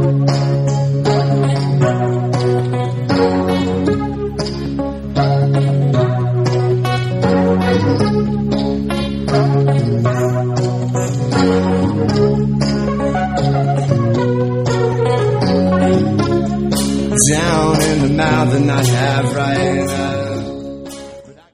Down in the mouth and not have right.